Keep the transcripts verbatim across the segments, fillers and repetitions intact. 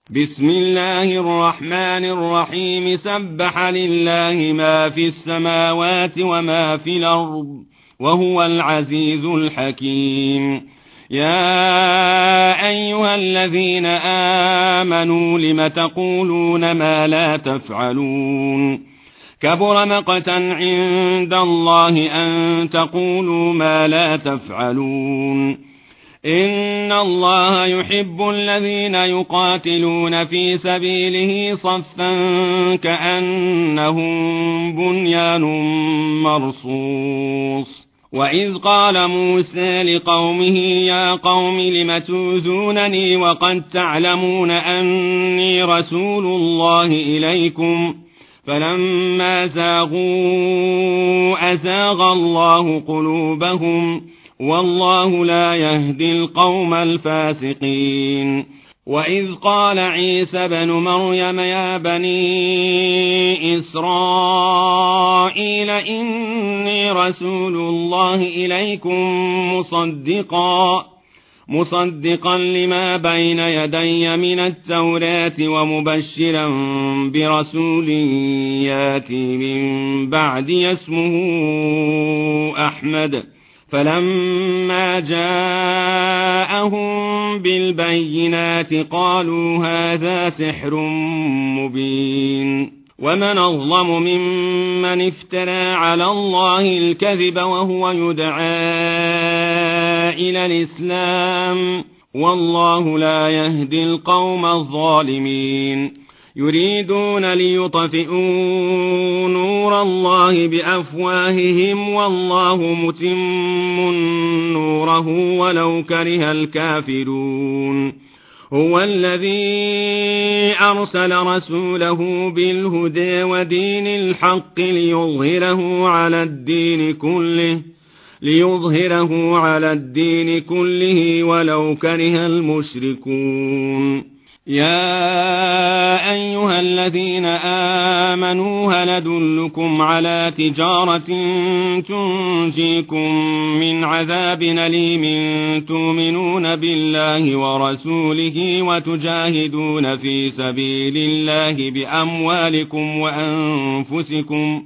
بسم الله الرحمن الرحيم سبح لله ما في السماوات وما في الأرض وهو العزيز الحكيم. يا أيها الذين آمنوا لم تقولون ما لا تفعلون كبر مقتا عند الله أن تقولوا ما لا تفعلون. إن الله يحب الذين يقاتلون في سبيله صفا كأنهم بنيان مرصوص. وإذ قال موسى لقومه يا قوم لم تؤذونني وقد تعلمون أني رسول الله إليكم فلما زاغوا أزاغ الله قلوبهم والله لا يهدي القوم الفاسقين. وإذ قال عيسى بن مريم يا بني إسرائيل إني رسول الله إليكم مصدقا مصدقا لما بين يدي من التوراة ومبشرا برسول ياتي من بعدي اسمه أحمد. فلما جاءهم بالبينات قالوا هذا سحر مبين. ومن أظلم ممن افترى على الله الكذب وهو يدعى إلى الإسلام والله لا يهدي القوم الظالمين. يريدون ليطفئوا نور الله بأفواههم والله متم نوره ولو كره الكافرون. هو الذي أرسل رسوله بالهدى ودين الحق ليظهره على الدين كله ليظهره على الدين كله ولو كره المشركون. يا أيها الذين آمنوا هل أدلكم على تجارة تنجيكم من عذاب أليم تؤمنون بالله ورسوله وتجاهدون في سبيل الله بأموالكم وأنفسكم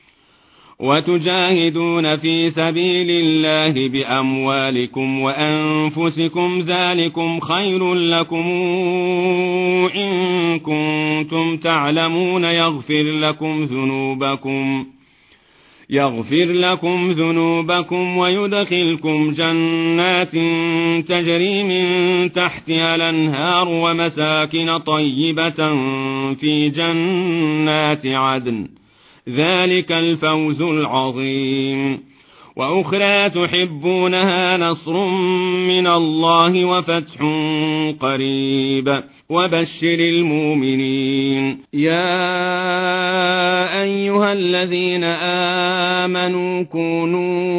وتجاهدون في سبيل الله بأموالكم وأنفسكم ذلكم خير لكم إن كنتم تعلمون يغفر لكم ذنوبكم يغفر لكم ذنوبكم ويدخلكم جنات تجري من تحتها الأنهار ومساكن طيبة في جنات عدن ذلك الفوز العظيم. وأخرى تحبونها نصر من الله وفتح قريب وبشر المؤمنين. يا أيها الذين آمنوا كونوا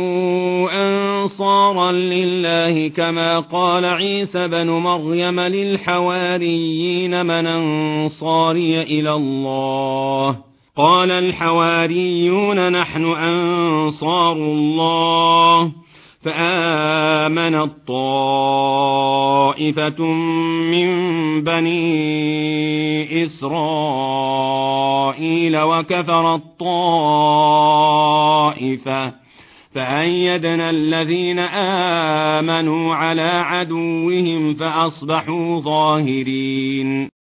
أنصارا لله كما قال عيسى بن مريم للحواريين من أنصاري إلى الله قال الحواريون نحن أنصار الله. فآمنت طائفة من بني إسرائيل وكفرت طائفة فأيدنا الذين آمنوا على عدوهم فأصبحوا ظاهرين.